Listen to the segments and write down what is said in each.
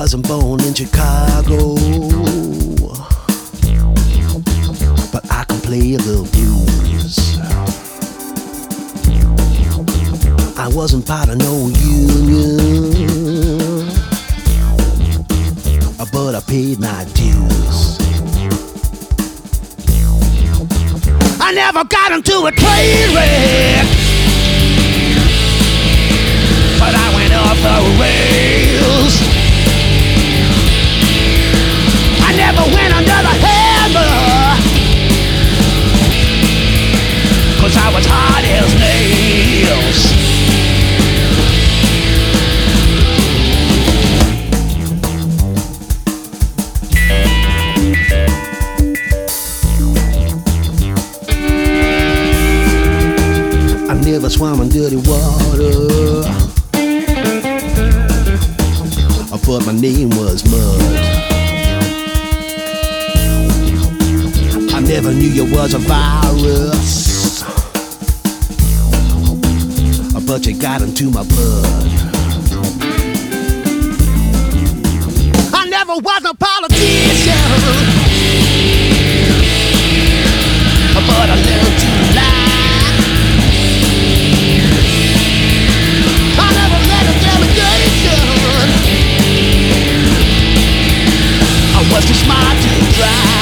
wasn't born in Chicago, but I can play the blues. I wasn't part of no union, but I paid my dues. I never got into a train wreck, but I went off the rails. I never went under the hammer, 'cause I was hard as nails. I never swam in dirty water, but my name was Mud. I never knew you was a virus, but you got into my blood. I never was a politician, but I learned to lie. I never led a delegation, I was too smart to try.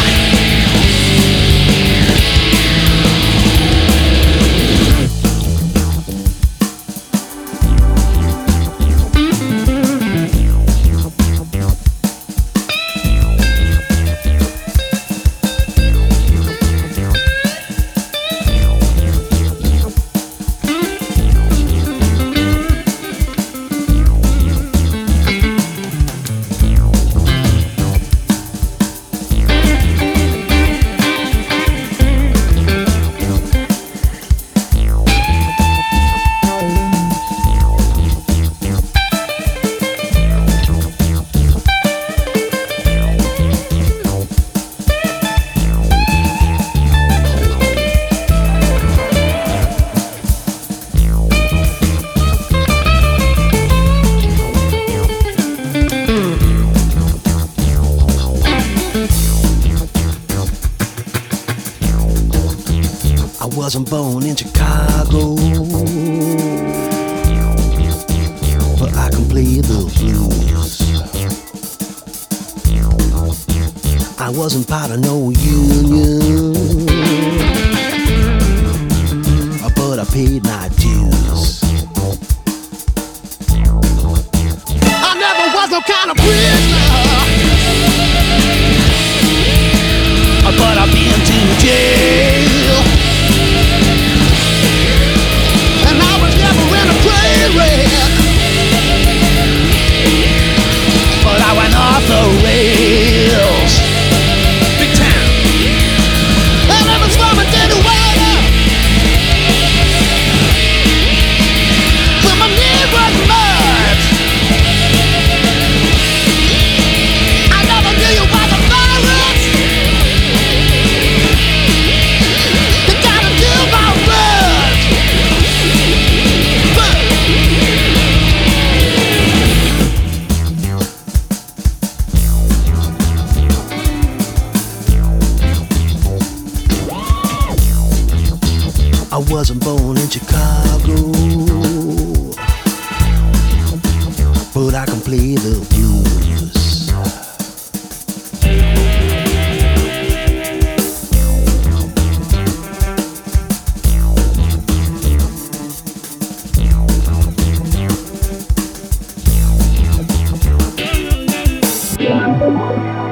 I wasn't born in Chicago, but I can play the blues. I wasn't part of no union, but I paid my dues. I never was no kind of prisoner, but I've been to jail. And I was never in a train wreck, but I went off the rails. Big time. And I was swimming in the water, but my name was Mud. I never knew you was a virus that got into my blood. I wasn't born in Chicago, but I can play the blues. Yeah.